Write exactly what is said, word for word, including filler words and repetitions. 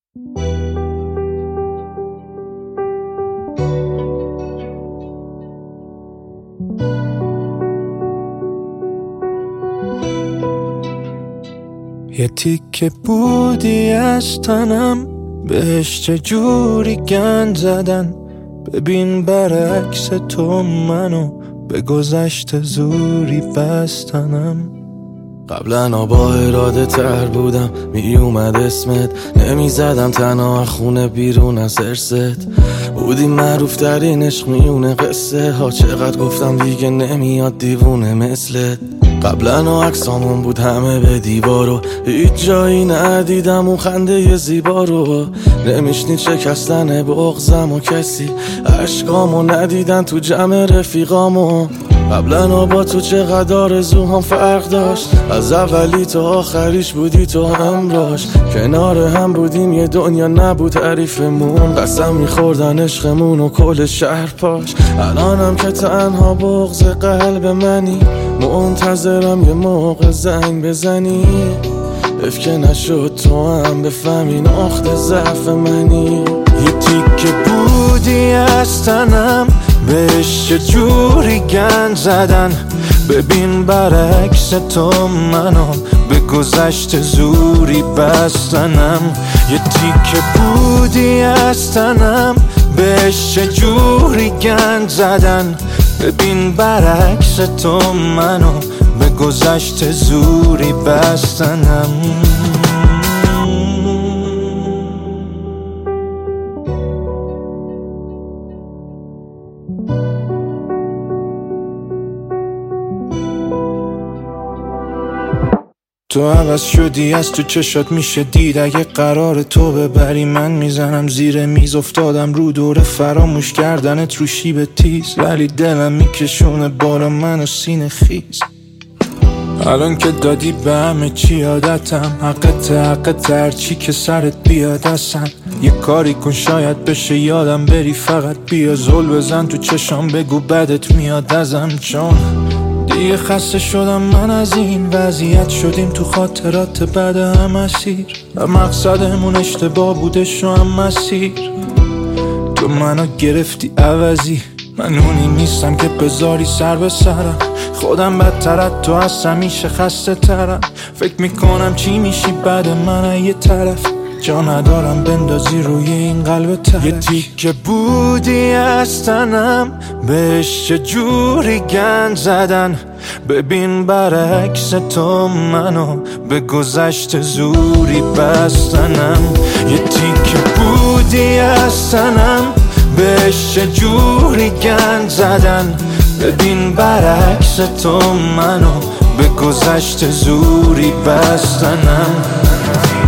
یه تیکه بودی از تنم، بهش چجوری گند زدن. ببین برعکس تو منو به گذشته زوری بستنم. قبلا با اراده تر بودم، می اومد اسمت، نمی زدم تنها خونه بیرون از ارست. بودی معروف ترین عشق میونه قصه ها، چقدر گفتم دیگه نمیاد دیوونه مثلت. قبلا عکسامون بود همه به دیوارو، هیچ جایی ندیدم اون خنده زیبا رو. نمیشنید شکستن بغضم و کسی عشقامو ندیدن تو جمع رفیقامو. قبلا با تو چقدر آرزوهام فرق داشت، از اولی تا آخریش بودی تو همراش. کنار هم بودیم یه دنیا نبود حریفمون، قسم میخوردن عشقمون و کل شهر پاش. الانم که تنها بغض قلب منی، منتظرم یه موقع زنگ بزنی. اف که نشد تو هم بفهمی نقطه ضعف منی. یه تیکه بودی از تنم، بهش چجوری گند زدن. ببین برعکس تو منو به گذشته زوری بستنم. یه تیکه بودی از تنم، بهش چجوری گند زدن. ببین برعکس تو منو به گذشته زوری بستنم. تو عوض شدی، از تو چشات میشه دید. اگه قرار تو ببری من میزنم زیر میز. افتادم رو دور فراموش کردنت رو شیب تیز، ولی دلم میکشونه بالا منو سینه خیز. الان که دادی به همه چی عادتم، حقت حقت هرچی که سرت بیاد اصلا. یه کاری کن شاید بشه یادم بری، فقط بیا زل بزن تو چشام بگو بدت میاد ازم. چون دیگه خسته شدم من از این وضعیت، شدیم تو خاطرات بعد هم اسیر. و مقصدمون اشتباه بودش و هم مسیر. تو منو گرفتی عوضی، من اونی نیستم که بذاری سر به سرم. خودم بدترت تو از همیشه خسته ترم. فکر میکنم چی میشی بعد من یه طرف. جا ندارم بندازی روی این قلب ترک. یه تیکه بودی از تنم، بهش چجوری گند زدن. ببین برعکس تو منو به گذشته زوری بستنم. یه تیکه بودی از تنم، بهش چجوری گند زدن. ببین برعکس تو منو به گذشته زوری بستنم.